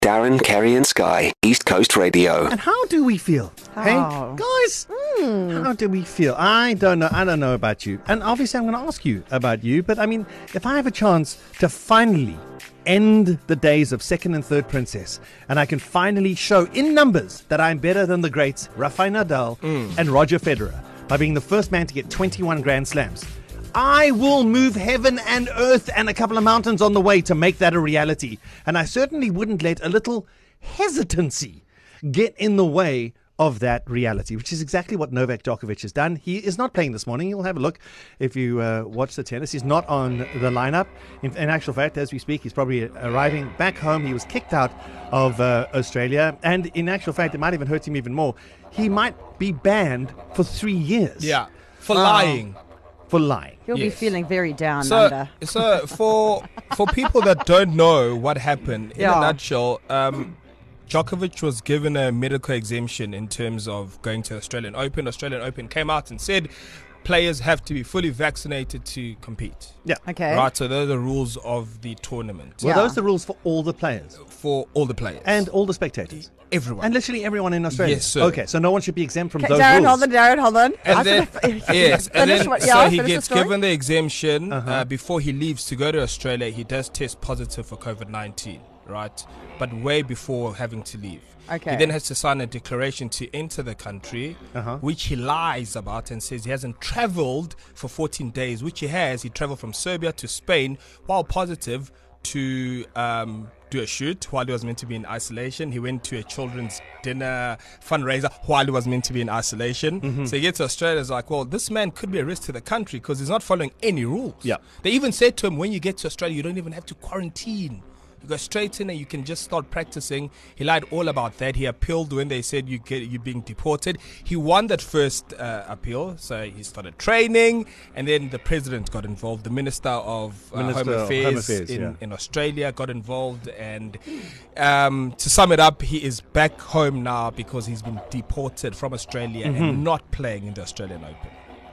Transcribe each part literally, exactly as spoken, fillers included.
Darren, Kerry and Sky, East Coast Radio. And how do we feel? Oh. Hey, guys, mm. how do we feel? I don't know. I don't know about you. And obviously I'm going to ask you about you. But I mean, if I have a chance to finally end the days of second and third princess, and I can finally show in numbers that I'm better than the greats Rafael Nadal mm. and Roger Federer by being the first man to get twenty-one Grand Slams, I will move heaven and earth and a couple of mountains on the way to make that a reality. And I certainly wouldn't let a little hesitancy get in the way of that reality, which is exactly what Novak Djokovic has done. He is not playing this morning. You'll have a look if you uh, watch the tennis. He's not on the lineup. In, in actual fact, as we speak, he's probably arriving back home. He was kicked out of uh, Australia. And in actual fact, it might even hurt him even more. He might be banned for three years. Yeah, for um, lying. For lying. You'll Yes. be feeling very down So, under. so for for people that don't know what happened, in Yeah. a nutshell, um, Djokovic was given a medical exemption in terms of going to Australian Open. Australian Open came out and said players have to be fully vaccinated to compete. Yeah. Okay. Right, so those are the rules of the tournament Were Yeah. those the rules for all the players for all the players. and all the spectators? everyone. And literally everyone in Australia? Yes, sir. Okay, so no one should be exempt from Okay, those Darren, rules. hold on, Darren, hold on. And I then, sort of- yes, and finish then what- so yeah, he finish the gets story. given the exemption Uh-huh. uh, before he leaves to go to Australia. He does test positive for COVID nineteen, right? But way before having to leave. Okay. He then has to sign a declaration to enter the country, Uh-huh. which he lies about and says he hasn't traveled for fourteen days, which he has. He traveled from Serbia to Spain while positive to um, do a shoot while he was meant to be in isolation. He went to a children's dinner fundraiser while he was meant to be in isolation. Mm-hmm. So he gets to Australia, is like, well, this man could be a risk to the country because he's not following any rules. Yeah. They even said to him, when you get to Australia, you don't even have to quarantine. You go straight in and you can just start practicing. He lied all about that. He appealed when they said you get you're being deported. He won that first uh, appeal, so he started training, and then the president got involved. The Minister of uh, Minister Home of Affairs, Home Affairs, in, yeah. in Australia got involved, and um, to sum it up, he is back home now because he's been deported from Australia Mm-hmm. and not playing in the Australian Open.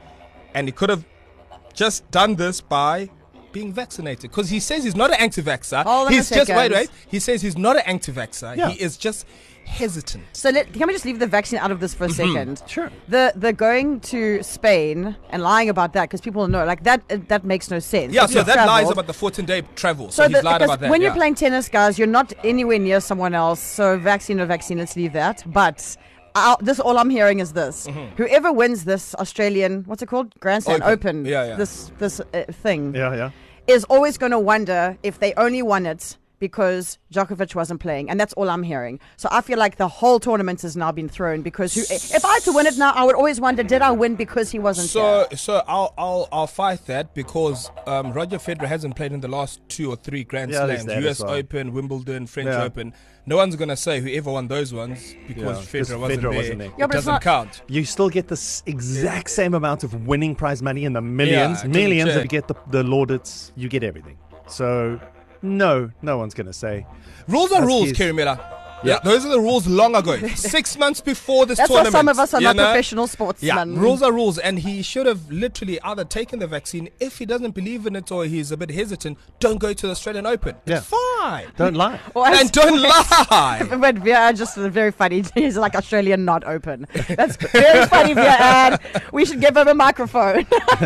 And he could have just done this by being vaccinated, because he says he's not an anti-vaxxer. Hold on a He's just wait, second. wait. He says he's not an anti-vaxxer. Yeah. He is just hesitant. So let, can we just leave the vaccine out of this for a Mm-hmm. second? Sure. The the going to Spain and lying about that, because people know, like that uh, that makes no sense. Yeah, If so you've that lies travelled- about the fourteen-day travel. So, So he's the, lied because about that. when yeah. you're playing tennis, guys, you're not anywhere near someone else. So vaccine or vaccine, let's leave that. But uh, this, all I'm hearing is this: whoever wins this Australian, what's it called, Grand Slam Open. Open, Yeah, yeah. this this uh, thing, Yeah, yeah. is always going to wonder if they only won it because Djokovic wasn't playing, and that's all I'm hearing. So I feel like the whole tournament has now been thrown because who, if I had to win it now, I would always wonder, did I win because he wasn't So, there? so I'll I'll I'll fight that, because um, Roger Federer hasn't played in the last two or three Grand Yeah, there's Slams: that U as S well. Open, Wimbledon, French Yeah. Open. No one's gonna say whoever won those ones because Yeah, 'cause Federer, wasn't, Federer there. wasn't there. Yeah, It but it's doesn't not- count. You still get the s- exact same amount of winning prize money in the millions, Yeah, to millions. the If you get the, the laudits, you get everything. So, no, no one's going to say. Rules are That's rules, his- Kerry Miller. Yeah. Yeah, those are the rules long ago. Six months before this That's why tournament. some of us are you not know? professional Yeah, sportsmen. rules are rules, and he should have literally either taken the vaccine. If he doesn't believe in it or he's a bit hesitant, don't go to the Australian Open. Yeah. It's fine. Don't lie. Or as- And don't lie. But Via just very funny. He's like Australian not open. That's very funny, Via. And we should give him a microphone.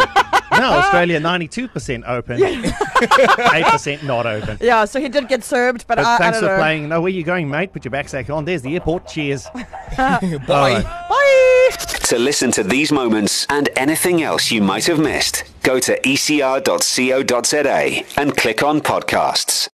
No, Australia ninety-two percent open, eight percent not open. Yeah, so he did get served, but, But I, I thanks don't for know. playing. No, where you going, mate? Put your backpack on. There's the airport. Cheers. Bye. Alright. Bye. To listen to these moments and anything else you might have missed, go to e c r dot co dot z a and click on podcasts.